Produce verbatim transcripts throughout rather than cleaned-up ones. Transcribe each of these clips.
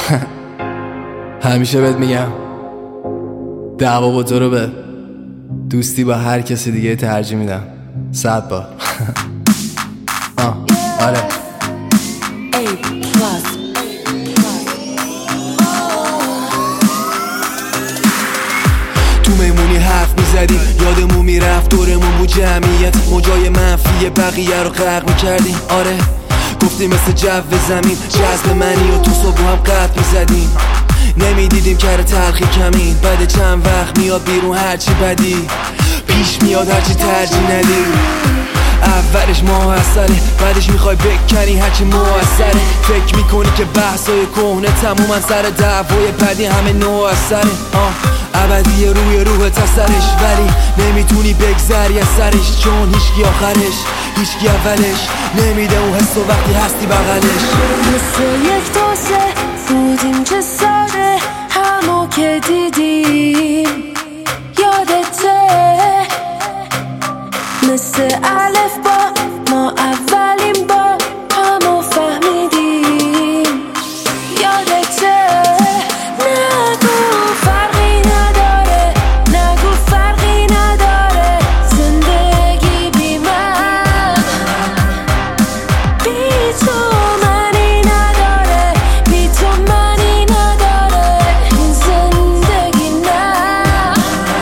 همیشه بهت میگم دعوا با تو رو به دوستی با هر کسی دیگه ترجیح میدم صد بار. آه آره تو میمونی حرف میزدیم یادمون میرفت دورمون بود جمعیت موجای منفی بقیه رو غرق میکردیم. آره گفتیم مثل جو زمین جذب منی و تو صبح هم قد میزدیم نمیدیدیم کار تلخی کمین بعد چند وقت میاد بیرون هرچی بدی پیش میاد هرچی ترجیح ندی. اولش موثره بعدش میخوای بکنی هرچی موثره فکر میکنی که بحثای کهنه تمومن سر دعوای بعدی همه نوع اثره آه ابدی روی روح تسرش ولی نمیتونی بگذری از سرش چون هیچکی آخرش هیچکی اولش نمیده اون حس و وقتی هستی بغلش. مثل یک تاسه بودیم چه ساده همو که دیدیم یادته مثل الف با ما اولین با همو فهمیدیم یادته نگو فرقی نداره نگو فرقی نداره زندگی بی من بی تو منی نداره بی تو منی نداره این زندگی نه.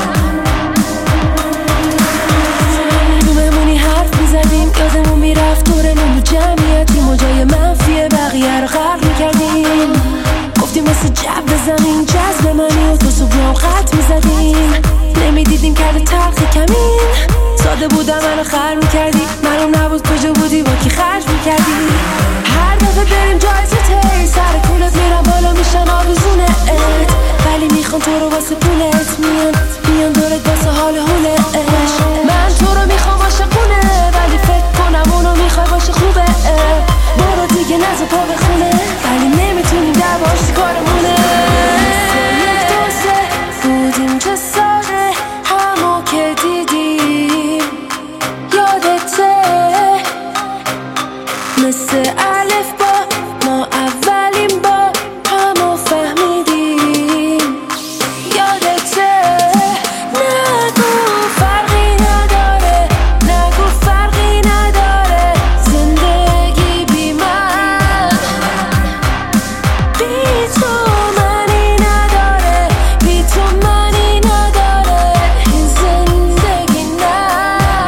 تو بمونی حرف میزدیم یادمون میرفت دورمون بود جمعیتی موجای منفی بقیه رو غرق میکردیم گفتیم مثل جو زمین جذب منی و تو صبح قط میزدیم نمیدیدیم کرده تلخی کمین ساده بودم منو خر میکردی معلوم نبود کجا بودی با کی خرج میکردی. هر دفعه بریم جایزه تی سر کولت میرم بالا میشن آویزونه ات ولی میخوان تو رو واسه پولت میان میان دورت واسه حال حولش. من تو رو میخوام عاشقونه ولی فکر کنم اونو میخوای باشه خوبه برو دیگه نزا پا بخونه ولی نمیتونیم دعواش کارمونه. یک دوسته بودیم چه ساده همو که دیدیم یادته مثل الف با ما اولین با همو فهمیدیم یادته نگو فرقی نداره نگو فرقی نداره زندگی بی من بی تو منی نداره بی تو منی نداره این زندگی نه.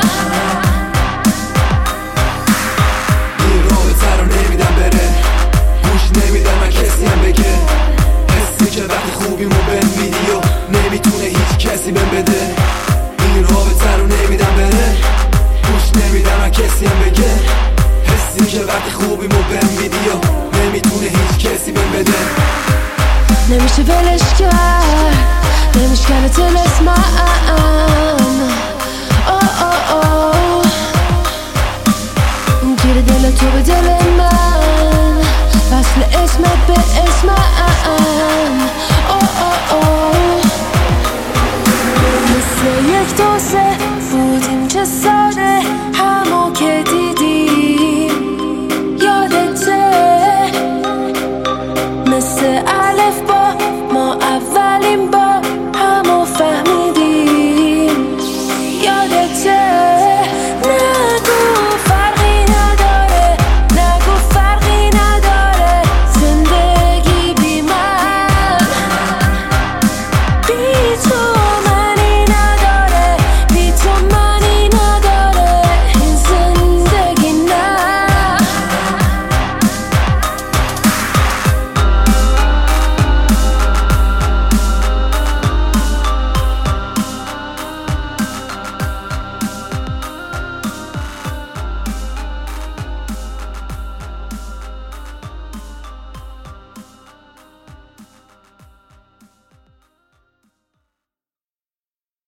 این رابطه رو نمیدم بره گوش نمیدم من کسی هم بگه حسی که وقتی خوبیمو بهم میدی و نمیتونه هیچ کسی بهم بده. این رابطه رو نمیدم بره گوش نمیدم من کسی هم بگه حسی که وقتی خوبیمو بهم میدی و نمیتونه هیچ کسی بهم بده. نمیشه ولش کرد نمیشکنه تلسمم آه آه آه گیر دل تو به دل من وصل اسمت به